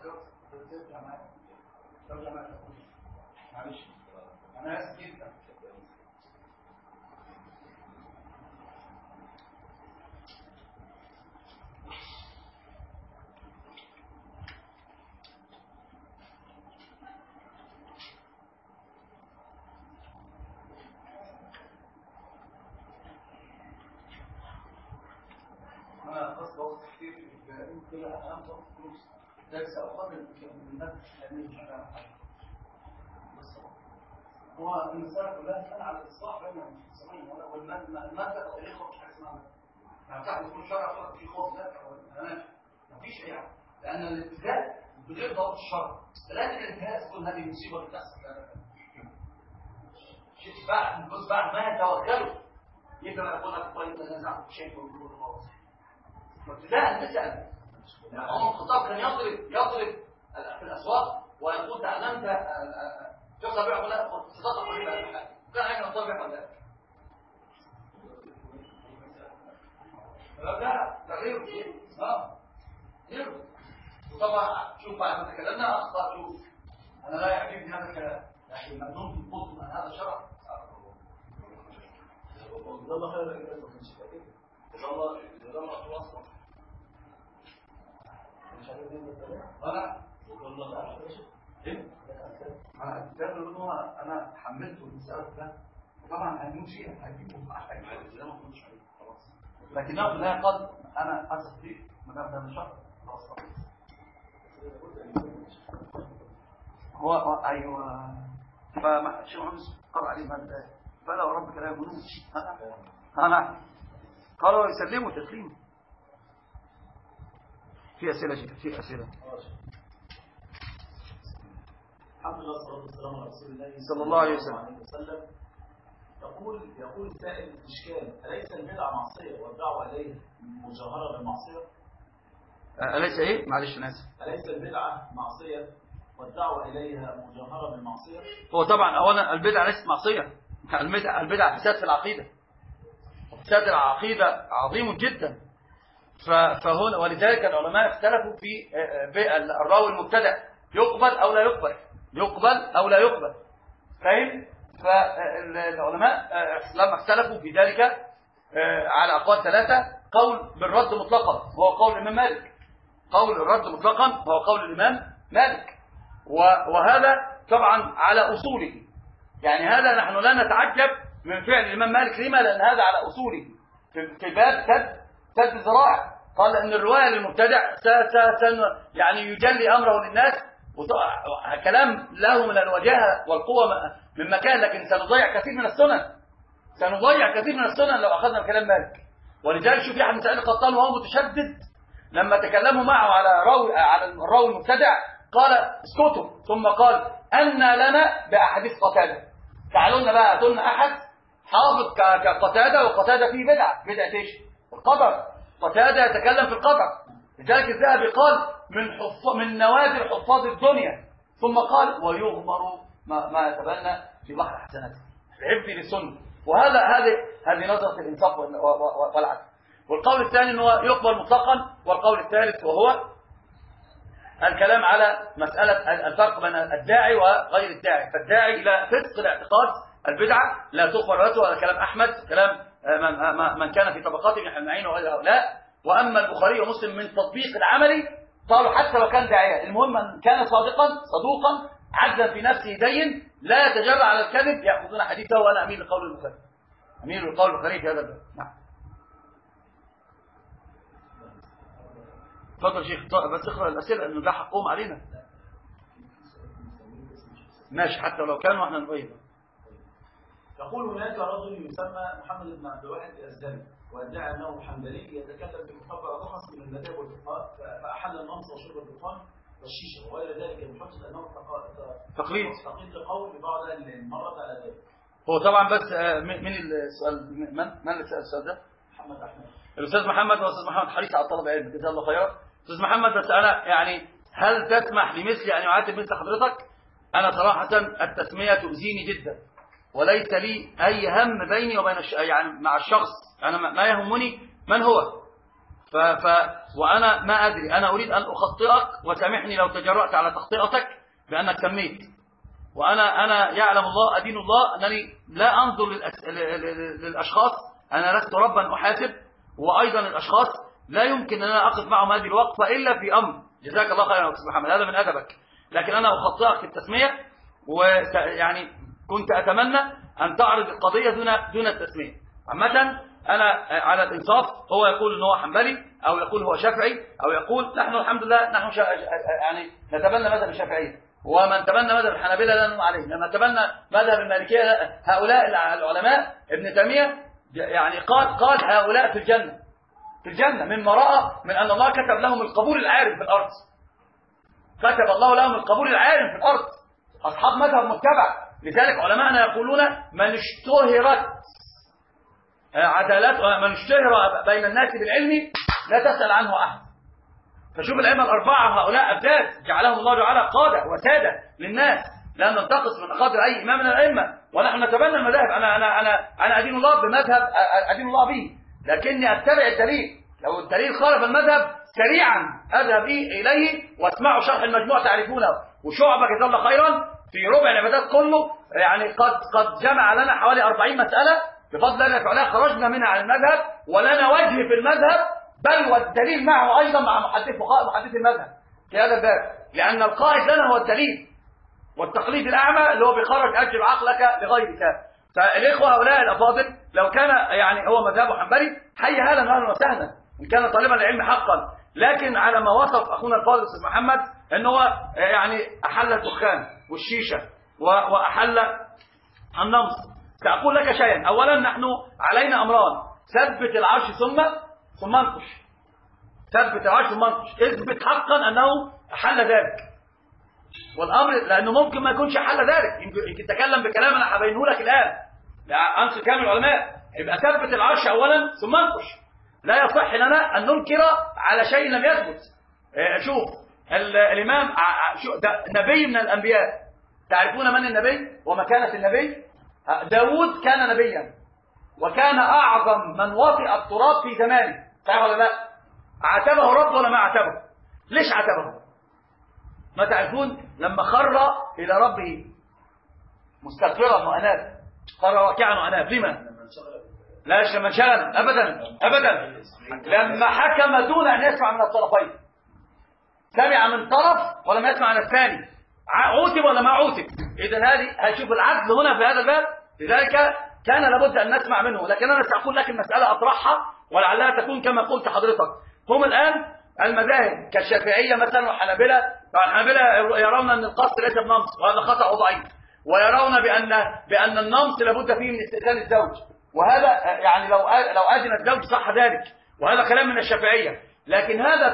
معلش انا اسف جدا. انا خاص بوقت كتير كل اهم وقت فلوس درس اقل من الناس مش هتعمل حاجه. هو المسألة كلها كان على الإصلاح بين المسلمين والمادة الطريقة مش حاجة اسمها يعني تحت كل شرع في خوف ذات أو الأمان مفيش أي حاجة لأن الابتداء بغير ضبط الشرع لكن الانتهاء تكون هذه مصيبة للناس شيء بعد الجزء بعد ما يتوكلوا يبقى يقول لك طيب نزعت شيء ويقول خلاص فابتداء تسأل يعني عمر الخطاب كان يضرب في الأسواق ويقول تعلمت يقصد بيع ولا تصدق ولا لا كان عايز يقصد بيع ولا لا تغيير غير وطبعا شوف بعد ما تكلمنا اخطاء شوف انا لا يعجبني هذا الكلام لكن ممنون في البطن من هذا الشرع والله خير الكلام ما كانش كده والله توصل مش عارف ولا والله ايه انا حملته المسألة ده طبعا هنموت فيها هجيبه حاجه زي ما كنتش عليه خلاص لكنه لا قد انا اسف فيه ما دام ده مش خلاص هو ايوه فما شيء خمس قرأ عليه ماذا فلا وربك لا يمنون انا قالوا يسلموا تسليم في اسئله في اسئله الحمد لله والصلاه والسلام على رسول الله صلى الله عليه وسلم. يقول السائل الاشكال اليس البدعه معصيه والدعوه اليه مجاهره بالمعصيه؟ اليس ايه معلش انا اسف اليس البدعه معصيه والدعوه اليها مجاهره بالمعصيه؟ هو طبعا اولا البدعه ليست معصيه البدعه فساد في العقيده فساد العقيده عظيم جدا فهنا ولذلك العلماء اختلفوا في الراوي المبتدع يقبل او لا يقبل فاهم فالعلماء لما اختلفوا في ذلك على اقوال ثلاثه قول بالرد مطلقا هو قول الامام مالك قول الرد مطلقا هو قول الامام مالك وهذا طبعا على اصوله يعني هذا نحن لا نتعجب من فعل الامام مالك لما لان هذا على اصوله في باب سد الذرائع قال ان الروايه للمبتدع يعني يجلي امره للناس كلام له من الوجاهه والقوه من مكان لكن سنضيع كثير من السنن لو اخذنا بكلام مالك ولذلك شوف يحيى بن سعيد القطان وهو متشدد لما تكلموا معه على الراوي المبتدع قال اسكتوا ثم قال ان لنا باحاديث قتاده تعالوا لنا بقى هاتوا لنا احد حافظ كقتاده وقتاده فيه بدعه ايش القدر قتاده يتكلم في القدر لذلك الذهبي قال من نوادر حفاظ الدنيا ثم قال ويغمر ما يتبنى في بحر حسناته الحفظ للسنه هذه نظره الانصاف والعدل والقول الثاني انه يقبل مطلقا والقول الثالث وهو الكلام على مساله الفرق بين الداعي وغير الداعي فالداعي الى فسق الاعتقاد البدعه لا تقبل روايته هذا كلام احمد كلام من كان في طبقاته من المعين وغير هؤلاء واما البخاري ومسلم من تطبيق العملي قالوا حتى لو كان داعيا المهم ان كان صدوقا عدلا في نفسه دين لا يتجرأ على الكذب ياخذون حديثه وانا اميل لقول البخاري اميل لقول البخاري في هذا الباب نعم تفضل شيخ بس اقرا الاسئله انه ده حقهم علينا ماشي حتى لو كانوا احنا نبين يقول هناك رجل يسمى محمد بن عبد الواحد الأزدمي وادعى انه حنبلي يتكلم في محبه رخص من المذاهب والفقهاء فاحل النمص وشرب الدخان والشيشه وغير ذلك بحجه انه تقليد لقول ببعض المرة على ذلك. هو طبعا بس من السؤال من اللي سال السؤال ده؟ محمد احمد الاستاذ محمد والاستاذ محمد حريص على طلب علم جزاه الله خيرا. استاذ محمد بس انا يعني هل تسمح لمثلي ان يعاتب مثل حضرتك؟ انا صراحه التسميه تؤذيني جدا وليس لي اي هم بيني وبين يعني مع الشخص انا ما يهمني من هو وأنا ما أدري، أنا أريد أن أخطئك وسامحني لو تجرأت على تخطئتك بأنك سميت. وأنا يعلم الله أدين الله أنني لا أنظر للأشخاص، أنا لست ربا أحاسب، وأيضا الأشخاص لا يمكن أن أنا أقف معهم هذه الوقفة إلا في أمر. جزاك الله خيرا يا أستاذ محمد، هذا من أدبك، لكن أنا أخطئك في التسمية، ويعني كنت أتمنى أن تعرض القضية دون التسمية. عامة أنا على الإنصاف، هو يقول إن هو حنبلي أو يقول هو شافعي أو يقول نحن الحمد لله نحن يعني نتبنى مذهب الشافعية، ومن تبنى مذهب الحنابلة لا نلوم عليه، لما تبنى مذهب المالكية هؤلاء العلماء ابن تيمية يعني قال هؤلاء في الجنة مما رأى من أن الله كتب لهم القبول العارف في الأرض، كتب الله لهم القبول العارف في الأرض، أصحاب مذهب متبع. لذلك علماءنا يقولون من اشتهرت عدالات، من اشتهر بين الناس بالعلم لا تسأل عنه أحد. فشوف الأئمة الأربعة هؤلاء أبداد جعلهم الله تعالى قادة وسادة للناس، لا ننتقص من قدر أي إمام من الأئمة، ونحن نتبنى المذاهب. أنا أدين الله بمذهب أدين الله به، لكني أتبع الدليل. لو الدليل خالف المذهب سريعا أذهب إليه واسمعوا شرح المجموع تعرفونه. وشعبة جزاه الله خيرا في ربع العبادات كله يعني قد جمع لنا حوالي 40 مسألة بفضل الله تعالى خرجنا منها عن المذهب ولنا وجه في المذهب، بل والدليل معه أيضا مع محدث المذهب في هذا الباب، لأن القائد لنا هو الدليل، والتقليد الأعمى اللي هو بيخرج أجل عقلك لغيرك. فالإخوة هؤلاء الأفاضل لو كان يعني هو مذهبه حنبلي حي أهلا وسهلا إن كان طالبا للعلم حقا، لكن على ما وصف أخونا الفاضل أستاذ محمد إن هو يعني أحل الدخان والشيشة وأحل النمص. سأقول لك شيئا، أولا نحن علينا أمران: ثبت العرش ثم انقش. ثبت العرش ثم انقش، اثبت حقا أنه أحل ذلك. والأمر لأنه ممكن ما يكونش أحل ذلك، يمكن تكلم بكلام أنا هبينه لك الآن أنصر كامل العلماء. يبقى ثبت العرش أولا ثم انقش. لا يصح لنا أن ننكر على شيء لم يثبت. شوف الإمام نبي من الأنبياء، تعرفون من النبي ومكانة النبي؟ داود كان نبيا وكان أعظم من وطئ التراب في زمانه، تعرف ولا لا؟ عاتبه رب ولا ما عاتبه؟ ليش عاتبه؟ ما تعرفون لما خر إلى ربه مستغفرا وأناب، خر راكعا وأناب، لما؟ لا لما انشغل، أبدا لما حكم دون أن يسمع من الطرفين، سمع من طرف ولم يسمع عن الثاني، عوتب ولا ما عوتب؟ إذن هشوف العدل هنا في هذا الباب. لذلك كان لابد أن نسمع منه. لكن أنا سأقول لك المسألة أطرحها ولعلها تكون كما قلت حضرتك. هم الآن المذاهب كالشافعية مثلا والحنابلة، فالحنابلة يرون أن القصد ليس بنمص وهذا خطأ ضعيف، ويرون بأن النمص لابد فيه من استئذان الزوج، وهذا يعني لو أذن الزوج صح ذلك، وهذا كلام من الشافعية. لكن هذا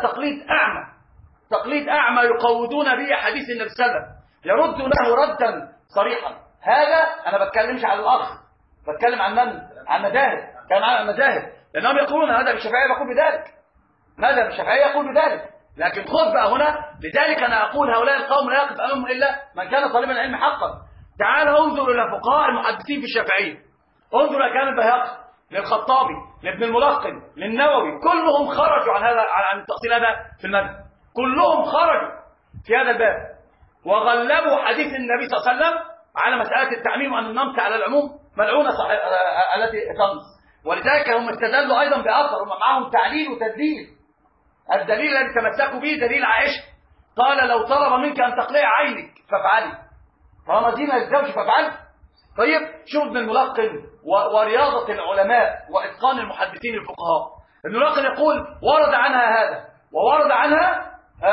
تقليد أعمى يقودون به حديث النبي صلى الله عليه وسلم، يرد له ردا صريحا. هذا أنا بتكلمش على الأخ، بتكلم عن من؟ عن مذاهب، كان على المذاهب، لأنهم يقولون هذا الشافعية يقول بذلك، ماذا الشافعية يقول بذلك. لكن خذ بقى هنا، لذلك أنا أقول هؤلاء القوم لا يقف أمامهم إلا من كان طالبا العلم حقا. تعال انظر إلى فقهاء المحدثين في الشافعية، انظر إلى كلام البيهقي، للخطابي، لابن الملقن، للنووي، كلهم خرجوا عن التأصيل هذا في المذهب، كلهم خرجوا في هذا الباب وغلبوا حديث النبي صلى الله عليه وسلم على مسألة التعميم وأن النمط على العموم ملعونة التي تنص. ولذلك هم استدلوا أيضا بآخر، هم معهم تعليل وتدليل. الدليل الذي تمسكوا به دليل عائشة، قال لو طلب منك أن تقلع عينك فافعلي، طالما دين الزوج فافعلي. طيب شوف ابن الملقن ورياضة العلماء وإتقان المحدثين الفقهاء. ابن الملقن يقول ورد عنها هذا وورد عنها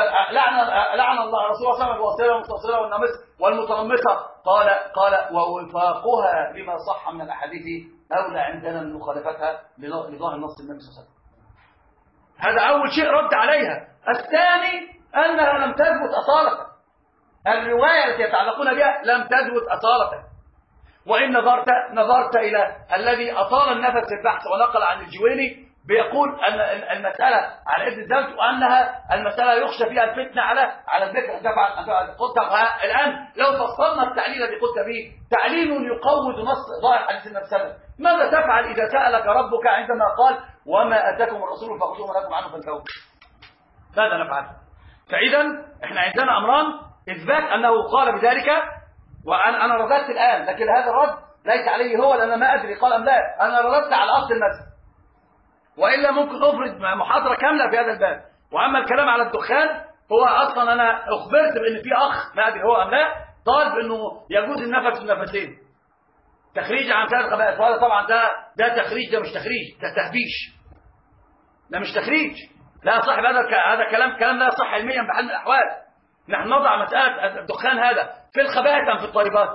لعن الله رسول الله صلى الله عليه وسلم والمستوصلة والمتنمصة، قال ووفاقها لما صح من الأحاديث أولى عندنا من مخالفتها لظاهر النص النبي صلى الله عليه وسلم. هذا أول شيء رد عليها. الثاني أنها لم تثبت أصالة، الرواية التي يتعلقون بها لم تثبت أصالة. وإن نظرت إلى الذي أطال النفس في البحث ونقل عن الجويني بيقول أن المسألة على ابن الزوج، وأنها المسألة يخشى فيها الفتنة على الذكر. قلت الآن لو فصلنا التعليل الذي قلت به، تعليل يقوض نص ظاهر حديث النبي صلى الله عليه وسلم. ماذا تفعل إذا سألك ربك عندما قال وما اتاكم الرسول فخذوه وما نهاكم عنه فانتهوا. ماذا نفعل؟ فاذا احنا عندنا امران: اثبات انه قال بذلك، وانا رددت الان، لكن هذا الرد ليس عليه هو، لان ما ادري قال ام لا. انا رددت على اصل المذهب، والا ممكن افرد محاضره كامله في هذا الباب. واما الكلام على الدخان، هو اصلا انا اخبرت بان في اخ ما ادري هو ام لا طالب انه يجوز النفس والنفسين تخريج عن ثلاث خبائث. وهذا طبعا ده تخريج، ده مش تخريج، ده تهبيش، ده مش تخريج، لا صح. هذا كلام لا يصح علميا بحال من الاحوال. نحن نضع مساله الدخان هذا في الخبائث ام في الطيبات؟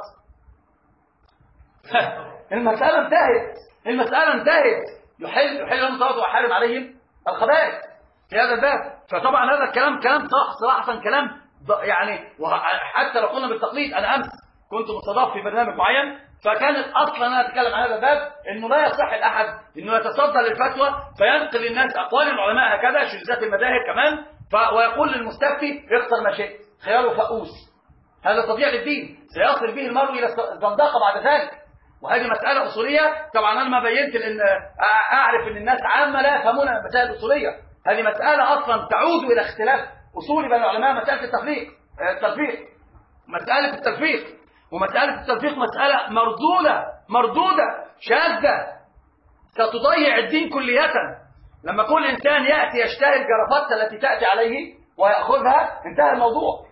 المساله انتهت. يحل لهم الطيبات ويحرم عليهم الخبائث في هذا الباب. فطبعا هذا الكلام كلام صراحه كلام يعني. وحتى لو قلنا بالتقليد، انا امس كنت مستضاف في برنامج معين، فكانت اصلا انا اتكلم عن هذا الباب انه لا يصح لاحد انه يتصدى للفتوى فينقل للناس اقوال العلماء هكذا، شذوذات المذاهب كمان، ويقول للمستفتي اختر ما شئت، خياره فؤوس. هذا تضييع للدين، سيصل به المرء الى الزندقه بعد ذلك. وهذه مساله اصوليه. طبعا انا ما بينت لان اعرف ان الناس عامه لا يفهمون المسائل الاصوليه. هذه مساله اصلا تعود الى اختلاف اصولي بين العلماء. مساله التلفيق، مساله التلفيق، ومسألة التلفيق مسألة مردودة شاذة ستضيع الدين كلية. لما كل إنسان يأتي يشتهي الجرافات التي تأتي عليه ويأخذها، انتهى الموضوع.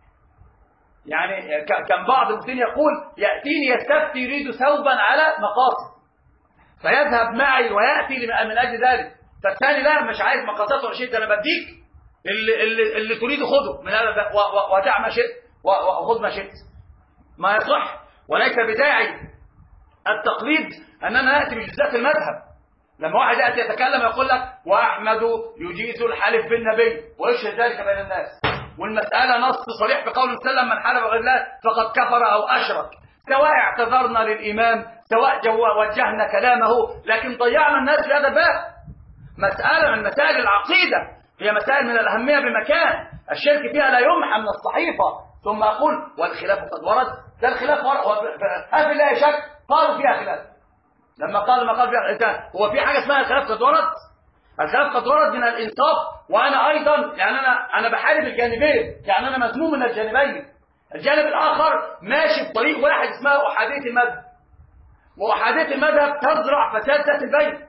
يعني كان بعض المسلمين يقول: يأتيني يستفتي يريد ثوبا على مقاصد، فيذهب معي ويأتي من أجل ذلك. فالثاني لا، مش عايز مقاصات ولا شيء، أنا بديك اللي تريد خذه من هذا، ودع ما شئت وخذ ما شئت. ما يصح. وليس بداعي التقليد أننا نأتي بجزات المذهب. لما واحد يأتي يتكلم يقول لك: وأحمد يجيز الحلف بالنبي ويشهد ذلك بين الناس، والمسألة نص صريح بقول سلم: من حلف غير الله فقد كفر أو أشرك. سواء اعتذرنا للإمام، سواء وجهنا كلامه، لكن ضيعنا الناس في هذا الباب. مسألة من مسائل العقيدة، هي مسائل من الأهمية بمكان، الشرك فيها لا يمحى من الصحيفة. ثم أقول: والخلاف قد ورد. ده الخلاف ورد، هل بالله شك؟ قالوا فيها خلاف. لما قال فيها، هو في حاجة اسمها الخلاف قد ورد؟ الخلاف قد ورد من الإنصاف. وأنا أيضا يعني أنا بحارب الجانبين، يعني أنا مذموم من الجانبين. الجانب الآخر ماشي بطريق واحد اسمها أحادية المذهب، وأحادية المذهب تزرع فساد ذات البين.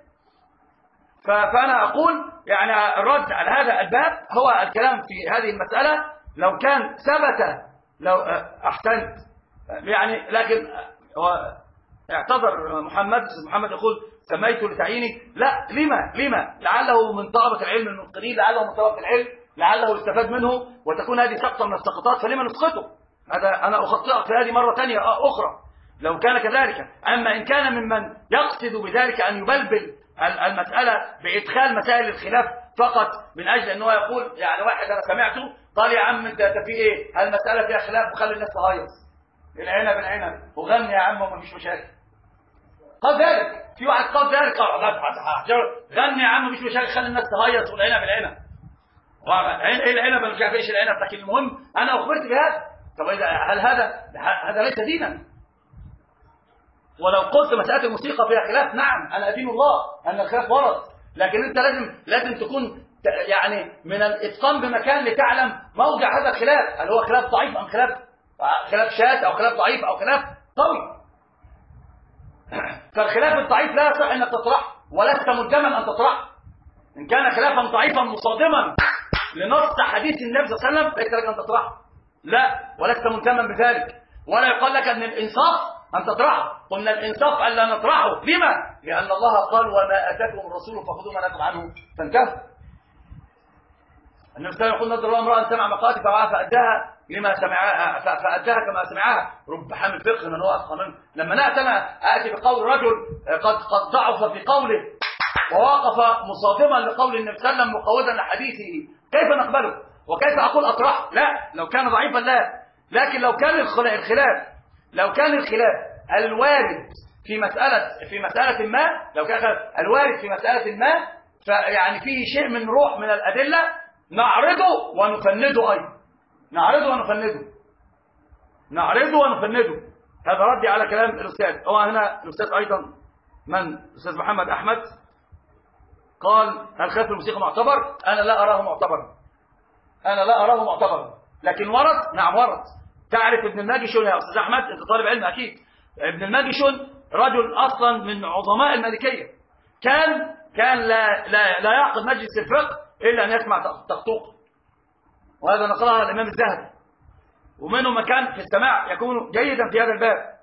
فأنا أقول يعني الرد على هذا الباب هو الكلام في هذه المسألة. لو كان ثبت، لو أحسنت يعني، لكن هو اعتذر محمد يقول: سميت لتعييني. لا، لما لعله من طلبة العلم المنقذين، لعله من طلبة العلم، لعله يستفاد منه وتكون هذه سقطة من السقطات، فلما نسقطه؟ هذا أنا أخطئك في هذه مرة ثانية أخرى لو كان كذلك. أما إن كان ممن يقصد بذلك أن يبلبل المسألة بإدخال مسائل الخلاف فقط من أجل أنه يقول، يعني واحد أنا سمعته قال: يا عم أنت في إيه؟ المسألة فيها خلاف وخلي الناس تهيص، العنب وغني يا عم ومفيش مشاكل. قال ذلك، في واحد قال ذلك، غني يا عم مفيش مشاكل، خلي الناس تهيص، والعنب ايه العنب مش عارف ايش العنب. لكن المهم انا اخبرت بهذا. طب هل هذا ليس دينا؟ ولو قلت مسألة الموسيقى فيها خلاف، نعم أنا أدين الله أن الخلاف ورد، لكن أنت لازم تكون يعني من الإتقان بمكان لتعلم موضع هذا الخلاف، هل هو خلاف ضعيف أم خلاف شاذ، أو خلاف ضعيف أو خلاف قوي. فالخلاف الضعيف لا يصح أنك تطرحه، ولست ملزما أن تطرحه. إن كان خلافا ضعيفا مصادما لنص حديث النبي صلى الله عليه وسلم ليس لك أن تطرحه، لا، ولست ملزما بذلك. ولا يقال لك أن الإنصاف أن تطرحه. قلنا الإنصاف ألا نطرحه. لما؟ لأن الله قال: وما آتاكم الرسول فخذوا ما نهاكم عنه فانتهوا. النبي صلى الله عليه وسلم يقول: نظر الله امرأ سمع مقالتي فأداها لما سمعها، فأداها كما سمعها. رب حامل فقه من هو أفقه منه. لما آتي بقول رجل قد ضعف في قوله ووقف مصادما لقول النبي صلى الله عليه وسلم مقودا لحديثه، كيف نقبله؟ وكيف أقول أطرحه؟ لا، لو كان ضعيفا لا. لكن لو كان الخلاف الوارد في مسألة ما، لو كان الوارد في مسألة ما فيعني فيه شيء من روح من الأدلة، نعرضه ونفنده أيضا، نعرضه ونفنده. هذا ردي على كلام الأستاذ. هو هنا الأستاذ أيضا، من الأستاذ محمد أحمد، قال هل خلاف الموسيقى معتبر؟ أنا لا أراه معتبرا، أنا لا أراه معتبرا، لكن ورد، نعم ورد. تعرف ابن الماجشون يا أستاذ أحمد، أنت طالب علم أكيد. ابن الماجشون رجل أصلا من عظماء المالكية، كان لا يعقد مجلس الفقه إلا أن يسمع طقطوق، وهذا نقلها الإمام الذهبي، ومنه مكان في السماع يكون جيدا في هذا الباب.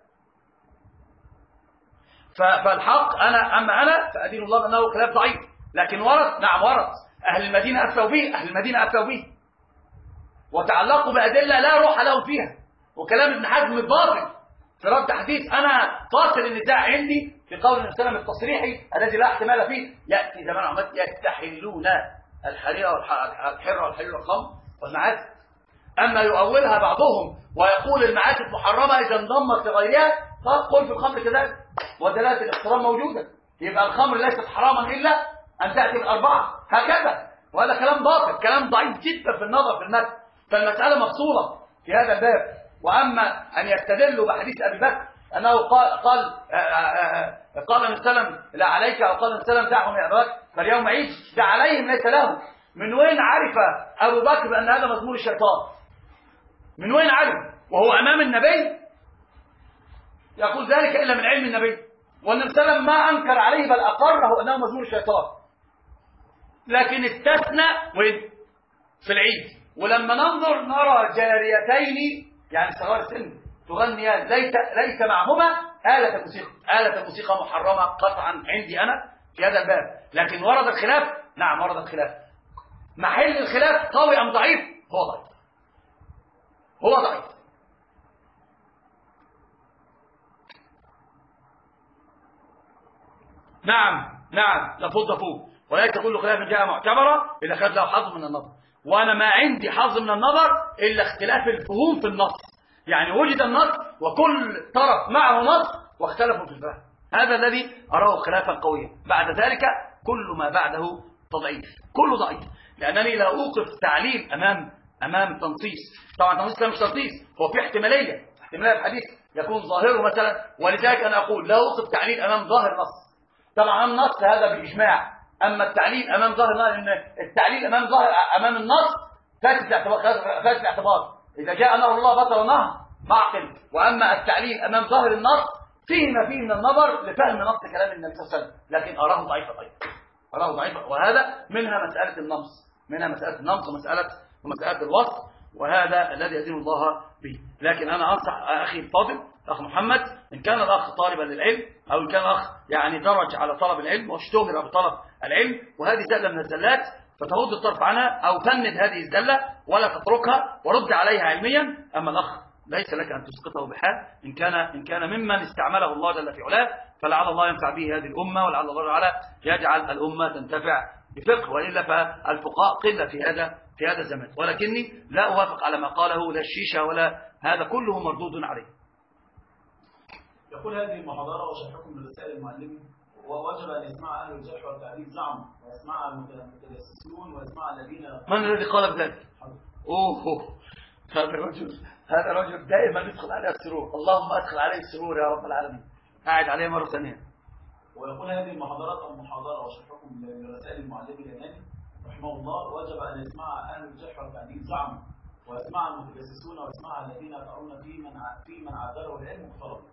فالحق أنا فأدين الله أنه خلاف ضعيف، لكن ورد، نعم ورد. أهل المدينة أفتوا به، وتعلقوا بأدلة لا روح لهم فيها، وكلام ابن حزم الباطل في رد حديث. أنا فاصل النزاع عندي في قول النبي صلى الله عليه وسلم التصريحي الذي لا احتمال فيه: يأتي زمان عمد يستحلون الحرير والخمر والمعازف. أما يؤولها بعضهم ويقول المعازف محرمة إذا انضمت لغيرها، قل في الخمر كذلك، ودلالة الاقتران موجودة، يبقى الخمر ليست حراما إلا أن تأتي بالأربعة هكذا. وهذا كلام باطل، كلام ضعيف جدا في النظر في المتن، فالمسألة مفصولة في هذا الباب. وأما أن يستدلوا بحديث أبي بكر أنه قال النبي صلى الله عليه وسلم لا عليك، أو قال النبي صلى الله عليه وسلم دعهم يا أبا بكر فاليوم عيد، ده عليهم ليس لهم. من وين عرف أبو بكر بأن هذا مزمور الشيطان؟ من وين عرف وهو أمام النبي يقول ذلك إلا من علم النبي؟ والنبي صلى الله عليه وسلم ما أنكر عليه بل أقره أنه مزمور الشيطان، لكن استثنى في العيد. ولما ننظر نرى جاريتين يعني صغار السن تغنيان ليس معهما آلة الموسيقى محرمة قطعا عندي أنا في هذا الباب. لكن ورد الخلاف، نعم ورد الخلاف. محل الخلاف قوي أم ضعيف؟ هو ضعيف. نعم لفظ فوق، وليس كل خلاف جاء معتبرا إلا خلاف له حظ من النظر. وأنا ما عندي حظ من النظر إلا اختلاف الفهوم في النص، يعني وجد النص وكل طرف معه نص واختلفوا في الفهم، هذا الذي أراه خلافا قويا. بعد ذلك كل ما بعده تضعيف، كله ضعيف، لأنني لا أوقف تعليل أمام تنصيص. طبعا تنصيص مش تنصيص، هو في احتمالية الحديث يكون ظاهره مثلا، ولذلك أنا أقول لا أوقف تعليل أمام ظاهر نص. طبعا النص هذا بإجماع، أما التعليل أمام ظاهر النص، إن التعليل أمام النص فاسد الاعتبار. إذا جاء نهر الله بطل نهر معقل. وأما التعليل أمام ظاهر النص فيه ما فيه من النظر لفهم نص كلام النبي صلى الله عليه وسلم، لكن أراه ضعيفا. وهذا منها مسألة النمص ومسألة الوصف، وهذا الذي يدين الله به. لكن أنا أنصح أخي الفاضل أخ محمد، إن كان الأخ طالبا للعلم، أو إن كان الأخ يعني درج على طلب العلم واشتهر بطلب العلم، وهذه زلة من الزلات، فتغض الطرف عنها أو فند هذه الزلة ولا تتركها ورد عليها علميا. أما الأخ ليس لك أن تسقطه بحال، إن كان ممن استعمله الله جل في علاه، فلعل الله ينفع به هذه الأمة، ولعل الله تعالى يجعل الأمة تنتفع بفقه، وإلا فالفقهاء قلة في هذا الزمان. ولكني لا أوافق على ما قاله لا الشيشة ولا هذا كله مردود عليه. يقول هذه المحاضرة وشرحكم لرسائل المعلمين، ووجب أن يسمع أهل الجرح والتعديل زعم، ويسمع المتجسسون، ويسمع الذين. من الذي قال بذلك؟ هذا رجل دائما يدخل عليه السرور، اللهم أدخل عليه السرور يا رب العالمين. قاعد عليه مرة ثانية. ويقول هذه المحاضرة وشرحكم لرسائل المعلمين اليماني رحمه الله، وجب أن يسمع أهل الجرح والتعديل زعم، ويسمع المتجسسون، ويسمع الذين يقرؤون في من عذره العلم مختلط.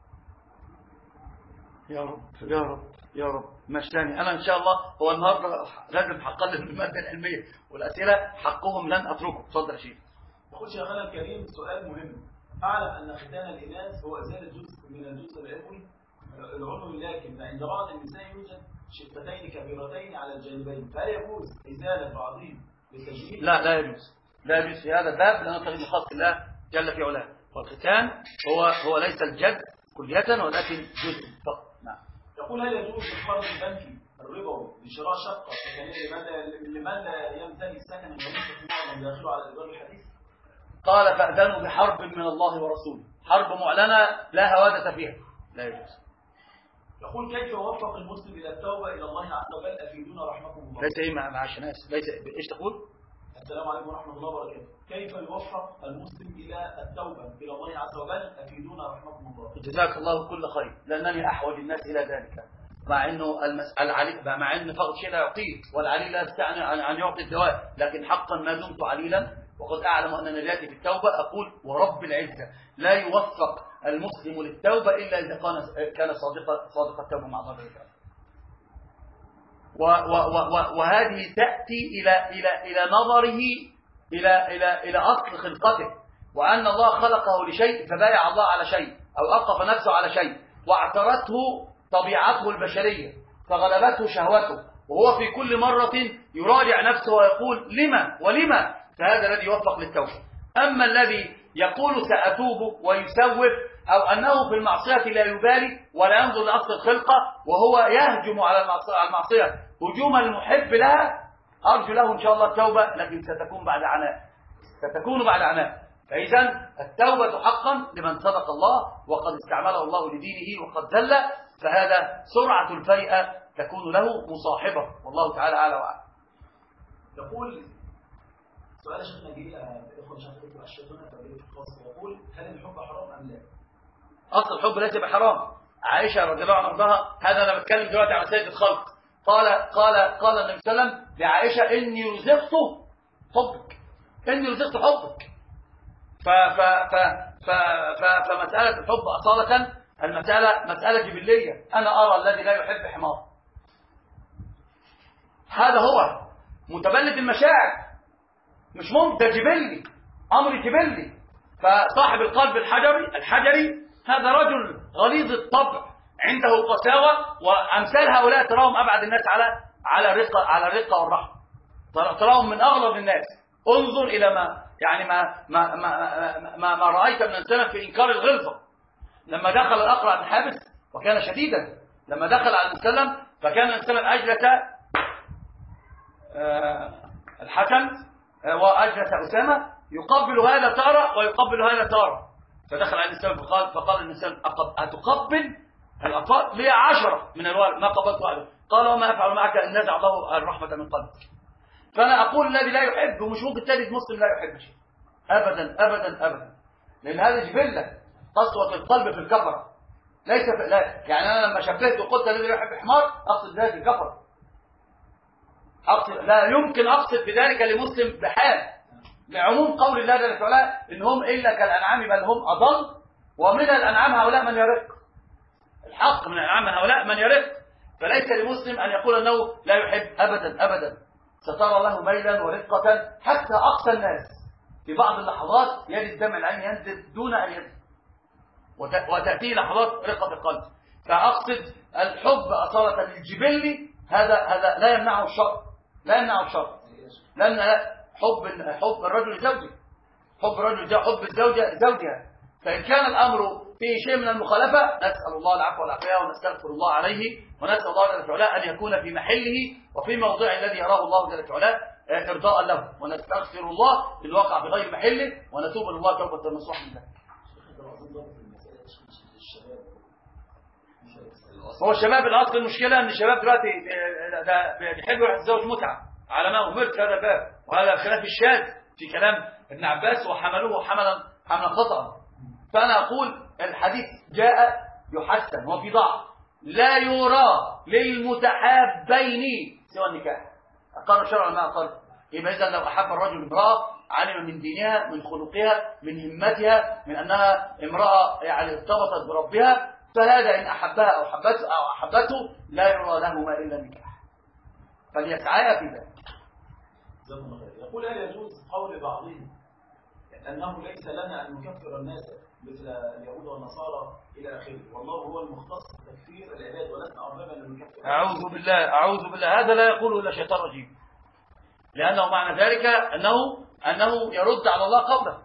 يا رب مشتاني أنا إن شاء الله. هو النهاردة لازم هقلل من المادة العلمية والأسئلة، حقهم لن أتركه. تفضل يا شيخ. يقول شيخنا الكريم سؤال مهم: أعلم أن ختان الإناث هو إزالة جزء من الجزء العلوي، لكن عند بعض النساء يوجد شفتين كبيرتين على الجانبين، فهل يجوز إزالة بعضهم للتجميل؟ لا يجوز في هذا الباب، لأنه طريق خاص الله جل في علاه. والختان هو ليس الجد كلية، ولكن جزء فقط. نعم. يقول هل يجوز القرض البنكي الربوي لشراء شقة لمن لا يمتلك سكنا ويصرف معظم داخله على الإيجار الحديث؟ قال فأذنوا بحرب من الله ورسوله، حرب معلنة لا هوادة فيها، لا يجوز. يقول كيف يوفق المسلم إلى التوبة إلى الله عز وجل؟ أفيدونا رحمكم الله. ليس إيه معاش ناس، ليس إيش تقول؟ السلام عليكم ورحمة الله وبركاته. كيف يوفق المسلم إلى التوبة إلى الله عز وجل؟ أفيدونا رحمكم الله. جزاك الله كل خير، لأنني أحوج الناس إلى ذلك. مع انه العليل، مع ان فقد شيء لا يعطيك، والعليل لا يستطيع ان يعطي الدواء، لكن حقا ما دمت عليلا وقد اعلم ان نجاتي في التوبه، اقول ورب العزه لا يوفق المسلم للتوبه الا اذا كان صادق التوبه مع الله تعالى. وهذه تاتي الى نظره الى اصل خلقته، وان الله خلقه لشيء فبايع الله على شيء او اوقف نفسه على شيء، واعترته طبيعته البشريه فغلبته شهوته، وهو في كل مره يراجع نفسه ويقول لما ولما، فهذا الذي يوفق للتوبه. اما الذي يقول ساتوب ويسوف، او انه في المعصيه لا يبالي ولا ينظر لاصل الخلقه وهو يهجم على المعصيه هجوم المحب لها، ارجو له ان شاء الله التوبه، لكن ستكون بعد عناء. فإذا التوبة حقا لمن صدق الله وقد استعمله الله لدينه وقد ذل، فهذا سرعة الفيئة تكون له مصاحبة، والله تعالى أعلى وأعلم. يقول سؤال شيخنا جه اخوان شيخنا الشيطان تبرير الخاص، يقول هل الحب حرام ام لا؟ اصل الحب ليس بحرام. عائشه رضي الله عنها وارضاها، هذا انا بتكلم دلوقتي عن سيد الخلق، قال النبي صلى الله عليه وسلم لعائشه اني رزقت حبك، اني رزقت حبك. فمساله الحب اصاله المساله مساله جبليه. انا ارى الذي لا يحب حمار، هذا هو متبلد المشاعر، مش ممكن، ده جبلي، امر جبلي. فصاحب القلب الحجري هذا رجل غليظ الطبع عنده قساوه، وامثال هؤلاء تراهم ابعد الناس على الرقه والرحمه، تراهم من اغلب الناس. انظر الى ما رايت من انسان في انكار الغلظه. لما دخل الاقرع بن حابس وكان شديدا، لما دخل على النبي صلى الله عليه وسلم فكان النبي صلى الله عليه وسلم اجلس الحسن واجلس اسامه يقبل هذا تاره ويقبل هذا تاره، فدخل عليه النبي فقال النبي صلى الله عليه وسلم اتقبل الاطفال؟ لي 10 من الولد ما قبلت واحده. قال وما افعل معك ان نزع الله الرحمه من قلبك. فانا اقول الذي لا يحب، ومش ممكن تجد مسلم لا يحب شيء ابدا ابدا ابدا، لان هذه جبله قسوه القلب في الكفره. ليس لا يعني انا لما شبهت وقلت الذي لا يحب حمار اقصد ذلك الكفره، لا يمكن اقصد بذلك لمسلم بحال، لعموم قول الله جل وعلا انهم الا كالانعام بل هم اضل، ومن الانعام هؤلاء من يرق، الحق من الانعام هؤلاء من يرق. فليس لمسلم ان يقول انه لا يحب ابدا ابدا. سترى له ميلا ورقه حتى اقصى الناس في بعض اللحظات يجد دمع العين ينزل دون ان ينزل، وتاتي لحظات رقه القلب. فاقصد الحب اصاله الجبلي هذا لا يمنعه الشر، لا يمنعه الشر، لان حب الرجل لزوجه، حب الزوجه لزوجها، فان كان الامر فيه شيء من المخالفه نسال الله العفو والعافيه ونستغفر الله عليه، ونسال الله جل وعلا ان يكون في محله وفي موضعه الذي يراه الله جل وعلا ارضاء له، ونستغفر الله ان وقع في غير محله ونتوب الى الله توبه نصوحا من ذلك. هو الشباب الاصل المشكله ان الشباب دلوقتي بيحبوا يتزوج متعه على ما امرت هذا الباب، وهذا خلاف الشاذ في كلام ابن عباس وحملوه حملا خطأ. فانا اقول الحديث جاء يحسن وفي ضعف، لا يرى للمتحابين سوى النكاح، اقر شرعا ما اقر. يبقى اذا لو احب الرجل امراه علم من دينها من خلقها من همتها من انها امراه يعني ارتبطت بربها، فهذا ان احبها او احبته لا يرى لهما الا النكاح، فليسعيا في ذلك. يقول هل يجوز قول بعضهم انه ليس لنا ان نكفر الناس مثل اليهود والنصارى الى اخره، والله هو المختص بتكفير العباد ولسنا اربابا لنكفر؟ اعوذ بالله، هذا لا يقوله الا شيطان رجيم، لانه معنى ذلك انه يرد على الله قوله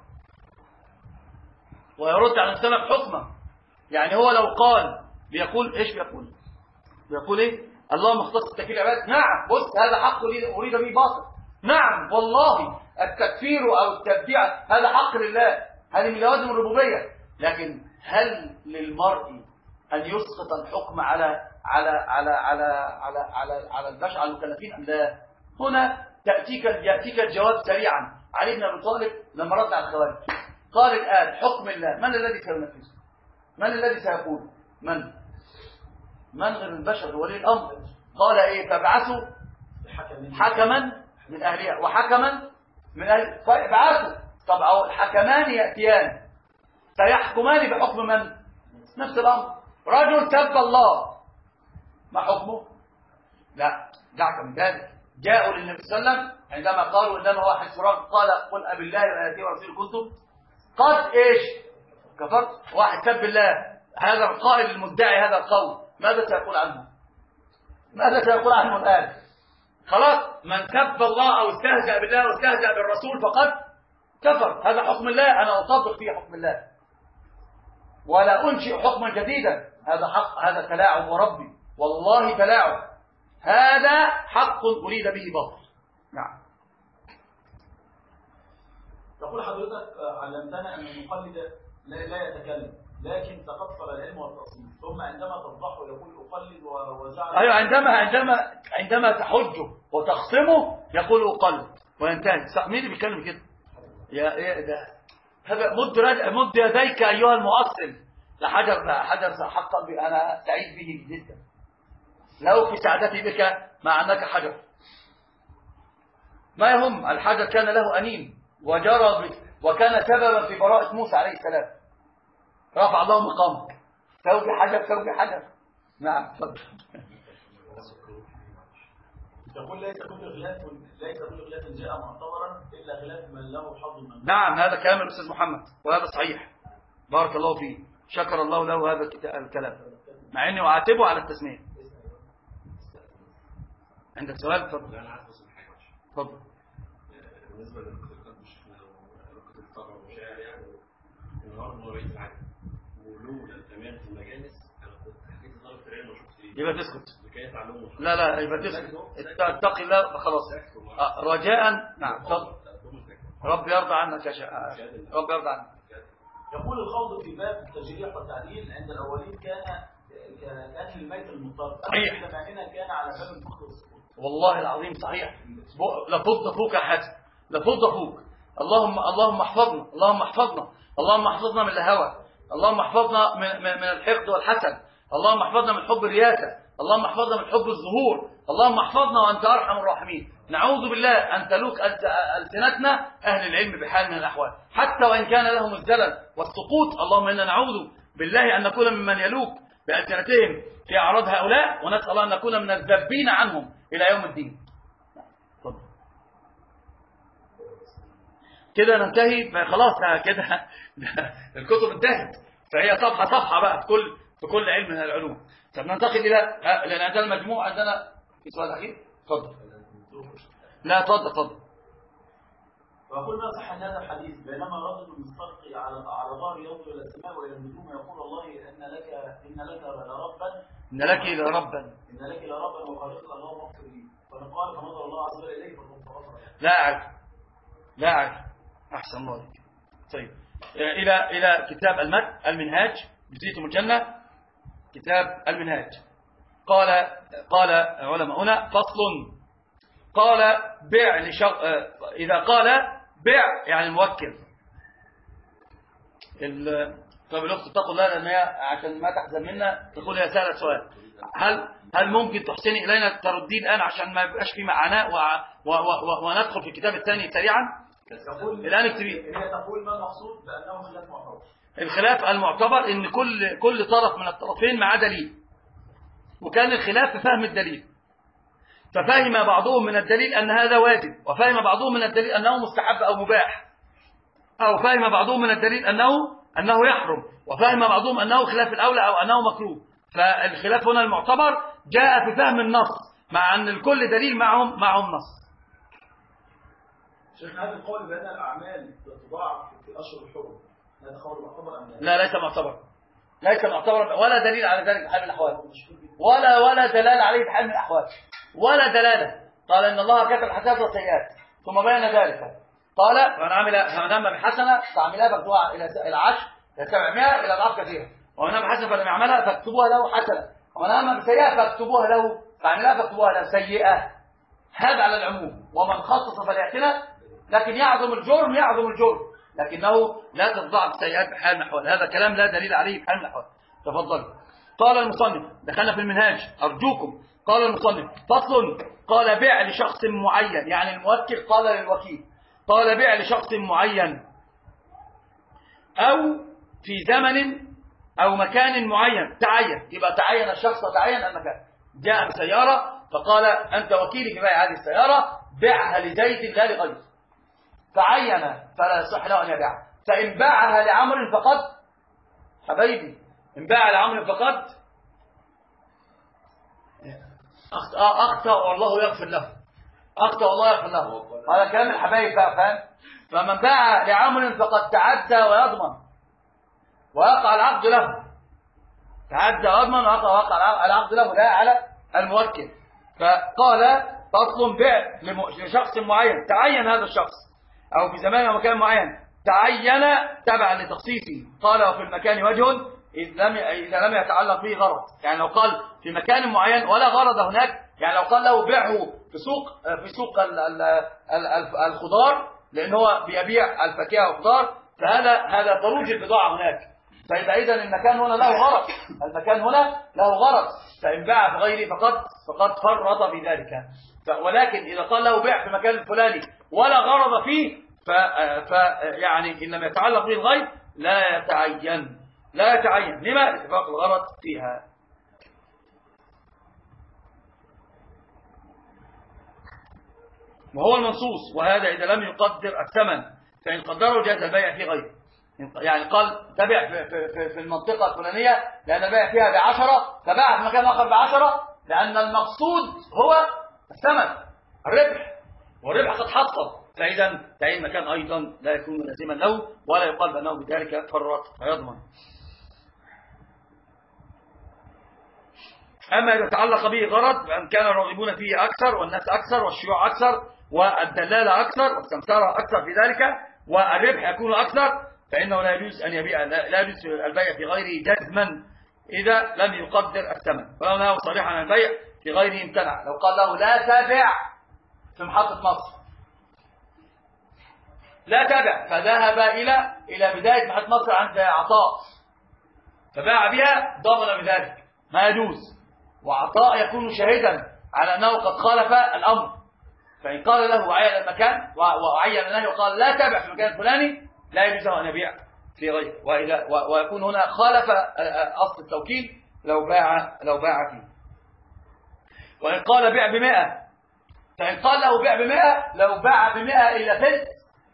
ويرد على السلف حكمه. يعني هو لو قال بيقول ايش بيقول ايه؟ الله مختص بتكفير العباد. نعم، بص هذا حق اريد به باطل، نعم والله التكفير او التبديع هذا حق لله، هذه من لوازم الربوبيه، لكن هل للمرء ان يسقط الحكم على البشر على المكلفين ام لا؟ هنا ياتيك الجواب سريعا. علي بن ابي طالب لما رد على الخوارج قال الان حكم الله من الذي سينفذه؟ من الذي سيقول؟ من؟ من غير البشر ولي الأمر؟ قال إيه؟ فابعثوا حكما من أهلها وحكما من أهل. طيب ابعثوا. طبعا الحكمان يأتيان فيحكمان بحكم من؟ نفس الأمر. رجل سب الله، ما حكمه؟ لا، دعك من ذلك. جاءوا للنبي صلى الله عليه وسلم عندما قالوا إنما هو حديث فرار، قال قل أبي الله وآياته ورسوله كنتم قد إيش؟ كفرت. واحد سب الله، هذا القائل المدعي هذا القول، ماذا سيقول عنه؟ ماذا سيقول عنه الآن؟ خلاص، من سب الله أو استهزأ بالله واستهزأ بالرسول فقد كفر. هذا حكم الله، أنا أطبق فيه حكم الله ولا أنشئ حكما جديدا. هذا حق، هذا تلاعب وربي، والله تلاعب. هذا حق أريد به باطل. نعم. تقول حضرتك علمتنا أن المقلد لا يتكلم، لكن تقصر العلم والتصنيف، ثم عندما تفضحه يقول أقلد وزعل. أيوة، عندما تحجه وتخصمه يقول أقلد وينتهي. صح، مين اللي بيتكلم كده؟ يا ده هذا مد يديك أيها المؤصل لحجر حقا. أنا سعيد به جدا، لو في سعادتي بك مع أنك حجر. ما يهم، الحجر كان له أنين وجرى وكان سببا في براءة موسى عليه السلام. رفع الله مقامك. ثوب حجر ثوب حجر. نعم تفضل. تقول ليس كل خلاف جاء معتبرا الا خلاف من له حظ من. نعم، هذا كلام الاستاذ محمد وهذا صحيح. بارك الله فيه، شكر الله له هذا الكلام، مع اني اعاتبه على التسميه. عندك سؤال؟ تفضل. انا عايز اوصل حاجه. تفضل. بالنسبه للقطه مش ركض الطبع والشعر، يعني النهارده هو رئيس العالم، ولولا التمام في المجالس انا كنت حكيت ضرب العلم وشفت ايه. يبقى تسكت. حكايه تعلم. لا يبقى تسكت. اتقي الله خلاص. رجاء. نعم تفضل. رب يرضى عنك يا شيخ. رب يرضى عنك. يقول الخوض في باب التجريح والتعديل عند الاولين كان الميت المضطر، صحيح. زماننا كان على باب الفقه والسقوط. والله العظيم صحيح. لفض فوق يا حسن، لفض فوق. اللهم احفظنا، اللهم احفظنا، اللهم احفظنا من الهوى، اللهم احفظنا من الحقد والحسد، اللهم احفظنا من حب الرياسه، اللهم احفظنا من حب الظهور، اللهم احفظنا وانت ارحم الراحمين. نعوذ بالله ان تلوك السنتنا اهل العلم بحال من الاحوال، حتى وان كان لهم الزلل والسقوط. اللهم انا نعوذ بالله ان نكون ممن يلوك بألسنتهم في اعراض هؤلاء، ونسال الله ان نكون من الذابين عنهم الى يوم الدين. كده ننتهي خلاص. كده الكتب انتهت، فهي صفحه بقى في كل علم من العلوم. طب ننتقل لان عندنا المجموع. عندنا في سؤال اخير. اتفضل. لا تفضل. ويقول ما صح هذا الحديث بينما رجل مستلقي على ظهر ينظر الى السماء والى النجوم يقول الله ان لك لربا وخالقك اللهم اغفر لي، فنقال فنظر الله عز وجل اليه فغفر. لا أعرف. أحسن الله عليك. طيب، إلى كتاب المنهاج جزيتم الجنة. كتاب المنهاج قال علماؤنا فصل. قال بيع إذا قال بيع يعني الموكل. طب الأخت اتقوا الله، لأن هي عشان ما تحزن منا تقول يا سألت سؤال. هل ممكن تحسني إلينا تردين الآن عشان ما يبقاش في عناء وندخل في الكتاب الثاني سريعا؟ الآن اكتبيه. هي تقول ما المقصود بأنه خلاف معتبر؟ الخلاف المعتبر إن كل طرف من الطرفين معاه دليل، وكان الخلاف في فهم الدليل، ففهم بعضهم من الدليل أن هذا واجب، وفهم بعضهم من الدليل أنه مستحب أو مباح، أو فهم بعضهم من الدليل أنه يحرم، وفهم بعضهم أنه خلاف الأولى أو أنه مكروه. فالخلاف هنا المعتبر جاء في فهم النص، مع أن الكل دليل معهم نص. شيخ هذا القول بأن الأعمال تضاعف في الأشهر الحرم، هذا قول معتبر أم لا؟ ليس معتبر، ولا دليل على ذلك بحال من الأحوال، ولا دلالة عليه بحال من الأحوال، ولا دلالة. قال إن الله كتب الحسنات والسيئات ثم بين ذلك. قال من هم بحسنة فعملها فاكتبوها إلى العشر إلى 700 إلى أضعاف كثيرة، ومن هم بحسنة فلم يعملها فاكتبوها له حسنة، ومن هم بسيئة فاكتبوها له فعملها فاكتبوها له سيئة. هذا على العموم، ومن خصص فليعتنى. لكن يعظم الجرم، لكنه لا تضاعف السيئات بحال من الأحوال. هذا كلام لا دليل عليه بحال من الأحوال. تفضل. قال المصنف، دخلنا في المنهاج أرجوكم. قال المصنف فصل، قال بيع لشخص معين، يعني الموكل قال للوكيل، قال بيع لشخص معين أو في زمن أو مكان معين، تعين، يبقى تعين الشخص وتعين المكان. جاء بسيارة فقال أنت وكيلي في بيع هذه السيارة، بيعها لزيد لا لغيره، تعين فلا يصح له أن يبيعها. فإن باعها لعمر فقد، حبايبي إن باع لعمر فقد أخطأ والله يغفر له، أخطأ والله يغفر له. هذا كلام الحبايب بقى، فاهم؟ فمن باع لعمر فقد تعدى ويضمن ويقع العقد له، تعدى ويضمن ويقع العقد له لا على الموكل. فقال فصل، بيع لشخص معين، تعين هذا الشخص أو في زمان أو مكان معين، تعين تبعا لتخصيصه. قال وفي المكان وجه إذا لم يتعلق به غرض، يعني لو قال في مكان معين ولا غرض هناك، يعني لو قال له بيعه في سوق الخضار لأن هو بيبيع الفاكهة والخضار، فهذا ضروج البضاعة هناك، فإذا إذن المكان هنا له غرض، المكان هنا له غرض، فإن باع في غيره فقد فرط في ذلك. ولكن إذا قال له بيع في مكان الفلاني ولا غرض فيه، يعني إن لم يتعلق به الغير لا يتعين لما اتفاق الغرض فيها. وهو المنصوص، وهذا إذا لم يقدر الثمن، فإن قدره جاز البيع في غيره. يعني قال تبع في المنطقة الفلانية لأن البيع فيها ب10، فباع في مكان آخر ب10، لأن المقصود هو الثمن، الربح، والربح قد حصل، فإذا تعيين مكان أيضا لا يكون لازما له، ولا يقال بأنه بذلك فرط فيضمن. أما إذا تعلق به غرض، فأن كان الراغبون فيه أكثر والناس أكثر والشيوع أكثر والدلالة أكثر والسمسارة أكثر في ذلك والربح يكون أكثر، فإنه لا يجوز أن يبيع، لا يجوز البيع في غيره جزما إذا لم يقدر الثمن. ولو نهى صريحا عن البيع في غيره امتنع. لو قال له لا تبع في محطة مصر، لا تبع، فذهب إلى بداية محطة مصر عند عطاء فباع بها، ضمن بذلك، ما يجوز. وعطاء يكون شاهدا على أنه قد خالف الأمر، فإن قال له وعين المكان وعين النهي وقال لا تبع في المكان الفلاني، لا يجوز له أن يبيع في غيره، ويكون هنا خالف أصل التوكيل لو باع فيه. وإن قال بيع ب100، فإن قال له بيع ب100، لو باع ب100 إلا فلس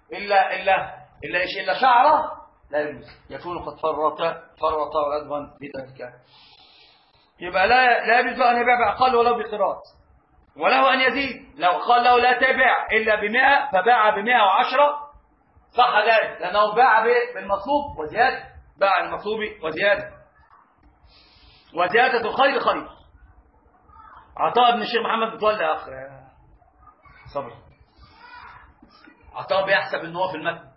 إلا شعره، لا يجوز، يكون قد فرط ويضمن بذلك. يبقى لا يجوز له أن يبيع بأقل ولو بقراط، وله أن يزيد. لو قال له لا تبع إلا ب100 فباع ب110 صح ذلك، لأنه باع بالمطلوب وزيادة، باع المطلوب وزيادة، وزيادة الخير خير. عطاء بن الشيخ محمد متولى أخ صبر، عطاء بيحسب إن هو في المتن.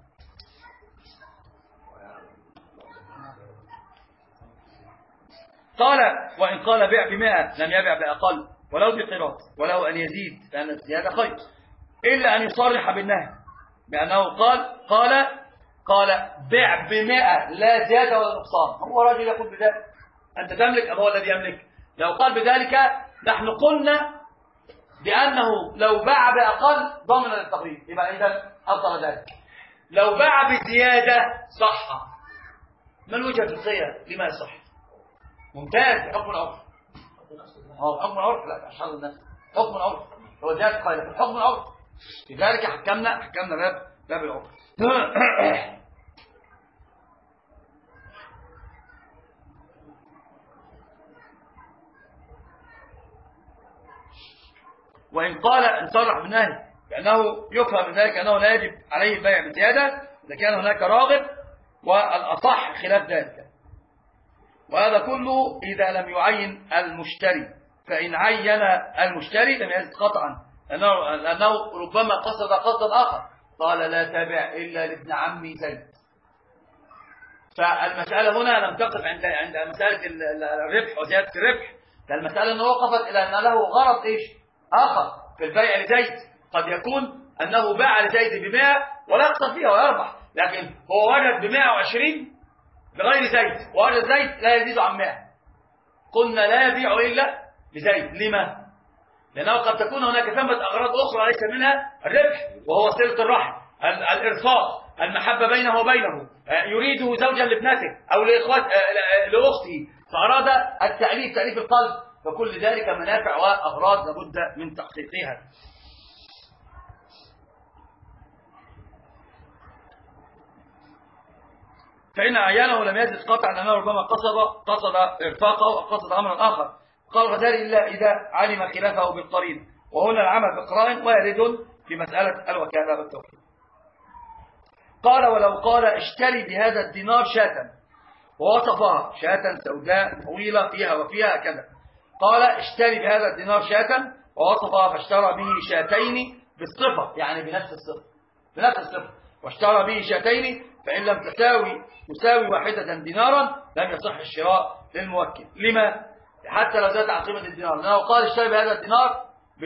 قال وإن قال بيع ب100 لم يبيع بأقل ولو بقراط، وله أن يزيد لأن الزيادة خير، إلا أن يصرح بالنهي بأنه قال بيع ب100 لا زيادة ولا نقصان. هو راجل يقول بذلك، أنت تملك أم هو الذي يملك؟ لو قال بذلك نحن قلنا بأنه لو باع بأقل ضمن للتقريب، يبقى إذا أبطل ذلك. لو باع بزيادة صح. ما الوجهة الفقهية لما يصح؟ ممتاز، حكم العرف. حكم العرف، لا أشهر الناس حكم العرف هو زيادة خير، حكم العرف. لذلك حكمنا باب العرف. وإن قال إن صرح بالنهي بأنه يفهم من ذلك أنه لا يجب عليه البيع بزيادة إذا كان هناك راغب، والأصح خلاف ذلك. وهذا كله إذا لم يعين المشتري، فإن عين المشتري لم يزد قطعا، لأنه ربما قصد قصدا آخر، قال لا تبع إلا لابن عمي زيد. فالمسألة هنا لم تقف عند مسألة الربح وزيادة الربح، فالمسألة أنه وقفت إلى أن له غرض آخر في البيع لزيد. قد يكون أنه باع لزيد ب100 ولا يقصد فيها ويربح، لكن هو وجد ب120 بغير زيد، ووجد زيد لا يزيد عن 100، قلنا لا يبيع إلا بزيد. لما؟ لأنه قد تكون هناك ثمة أغراض أخرى ليس منها الربح، وهو صلة الرحم، الإرفاق، المحبة بينه وبينه، يريده زوجا لابنته أو لأخته، فأراد تأليف القلب، فكل ذلك منافع وأغراض لابد من تحقيقها. فإن أعيانه لم يزد قطعا أنه ربما قصد إرفاقه أو قصد أمرا آخر. قال الغزالي إلا إذا علم خلافه بالقرين، وهنا العمل بقرائن وارد في مسألة الوكالة والتوكيل. قال ولو قال اشتري بهذا الدينار شاة، ووصفها شاة سوداء طويلة فيها وفيها كذا. قال اشتري بهذا الدينار شاة ووصفها، فاشترى به شاتين بالصفة، يعني بنفس الصفة، واشترى به شاتين، فإن لم تساوي واحدة دينارا لم يصح الشراء للموكل. لما؟ حتى لو زادت عن قيمة الدينار، لأنه قال اشتري بهذا الدينار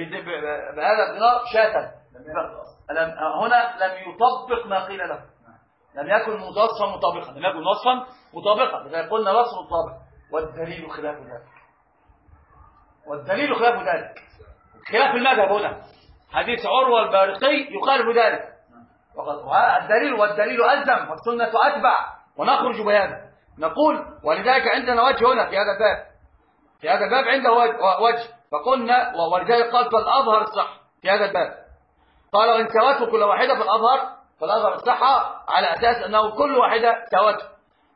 شاة، هنا لم يطبق ما قيل له، لم يكن وصفا مطابقا، إذا قلنا نص مطابق، والدليل خلاف ذلك، خلاف المذهب. هنا حديث عروة البارقي يخالف ذلك، والدليل ألزم والسنة أتبع، ونخرج بهذا نقول. ولذلك عندنا وجه هنا في هذا الباب عنده وجه، فقلنا ولذلك قال فالأظهر الصح في هذا الباب. قال وإن سوته كل واحدة فالأظهر الصحة، على أساس أنه كل واحدة سوته،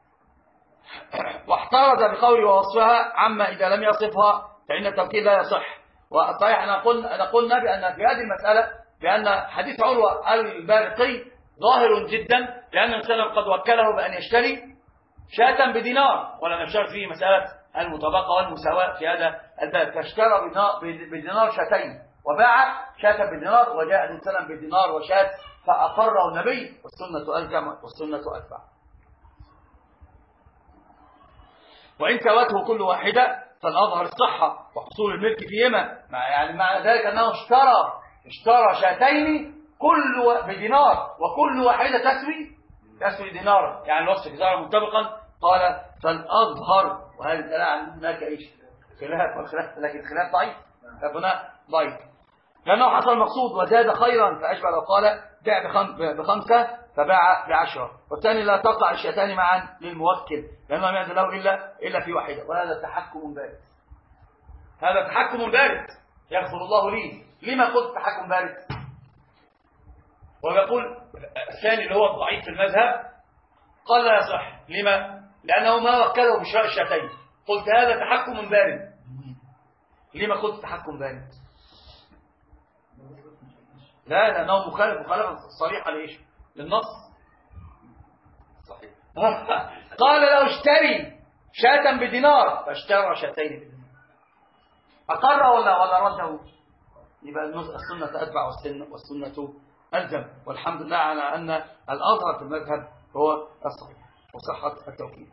واحترز بقول ووصفها عما إذا لم يصفها فإن التوكيل لا يصح. والصحيح نقولنا بأن في هذه المسألة بأن حديث عروة البارقي ظاهر جدا، لأن الإنسان قد وكله بأن يشتري شاة بدينار، ولم يشترط فيه مسألة المطابقة والمساواة في هذا الباب، فاشترى بدينار شاتين وباع شاة بدينار، وجاء الإنسان بدينار وشاة، فأقره النبي، والسنة ألزم والسنة أتبع. وإن سوته كل واحدة فالأظهر الصحة وحصول الملك فيهما، يعني معنى ذلك أنه اشترى شاتين كل بدينار، وكل واحدة تسوي دينارا، يعني الوصف دينارا مطابقا. قال فالأظهر، وهذا دليل على هناك خلاف، لكن خلاف ضعيف، فهنا ضعيف، لأنه حصل المقصود وزاد خيرا، فأشبه لو قال بيع ب5 فباع ب10. والثاني لا تقع الشاتان معا للموكل، لأنه لم يأذن له إلا في واحدة، وهذا تحكم بارد، هذا تحكم بارد يغفر الله لي. لما قلت تحكم بارد؟ ويقول الثاني اللي هو الضعيف في المذهب قال لا يصح. لما؟ لأنه ما وكله بشراء الشاتين. قلت هذا تحكم بارد. لما قلت تحكم بارد؟ لا، لأنه مخالفة صريحة لإيش؟ للنص. صحيح. قال له اشتري شاة بدينار، فاشترى شاتين بدينار. أقر ولا رده؟ يبقى السنة أتبع والسنة ألزم، والحمد لله على أن الأظهر في المذهب هو الصحيح وصحة التوكيد.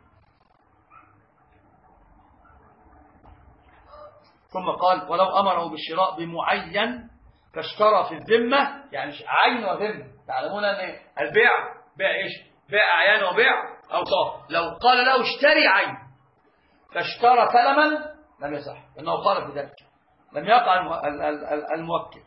ثم قال ولو أمره بالشراء بمعين فاشترى في الذمة، يعني عين وذمة. تعلمون أن البيع بيع إيش؟ بيع أعيان وبيع أوصاف. لو قال له اشتري عين فاشترى ثمنا لم يصح، لأنه قال بذلك لم يقع الموكل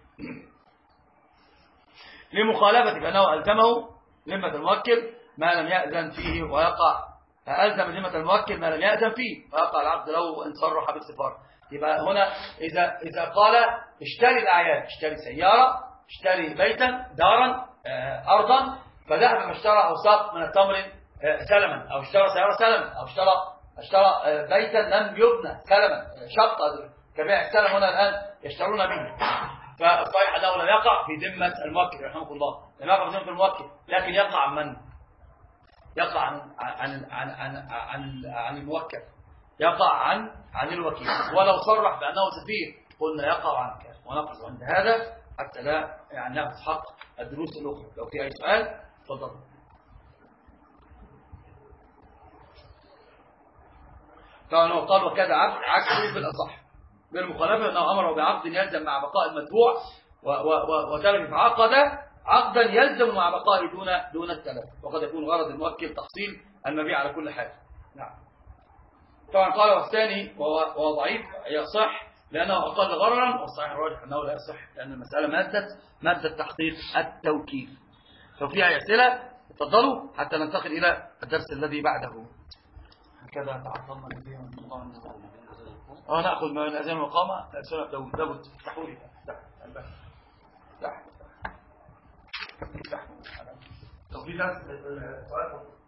لمخالفة، فإنه ألزمه ذمة الموكل ما لم يأذن فيه، ويقع ألزم ذمة الموكل ما لم يأذن فيه، ويقع العبد لو إن صرح بالسفارة. يبقى هنا إذا قال اشتري الأعيان، اشتري سيارة، اشتري بيتا، دارا، أرضا، فذهب فاشترى أوساق من التمر سلما، أو اشترى سيارة سلما، أو اشترى بيتا لم يبنى سلما، شقة كبيع السلم هنا الآن يشترون به. فالصحيح أنه لا يقع في ذمة الموكل رحمه الله، لا يقع في ذمة الموكل، لكن يقع عن من؟ يقع عن الموكل، يقع عن الوكيل. ولو صرح بأنه سفير قلنا يقع عنك، ونقف عند هذا حتى لا يعني نأخذ حق الدروس الأخرى. لو في أي سؤال تفضل. فأنه قال وكذا عبد عكسه في الأصح بالمخالفة، أنه أمره بعقد يلزم مع بقاء المدفوع، وترك فعقد عقدا يلزم مع بقائه دون التلف، وقد يكون غرض الموكل تحصيل المبيع على كل حال. نعم. طبعا قال والثاني وهو ضعيف يصح لأنه أقل غررا، والصحيح الراجح أنه لا يصح لأن المسألة مادة تحقيق التوكيد. لو فيها أسئلة اتفضلوا حتى ننتقل إلى الدرس الذي بعده. هكذا تعطلنا كثيرا من الله نأخذ من الأذان والإقامة. لو داود افتحوا لي تحت لو في درس سؤال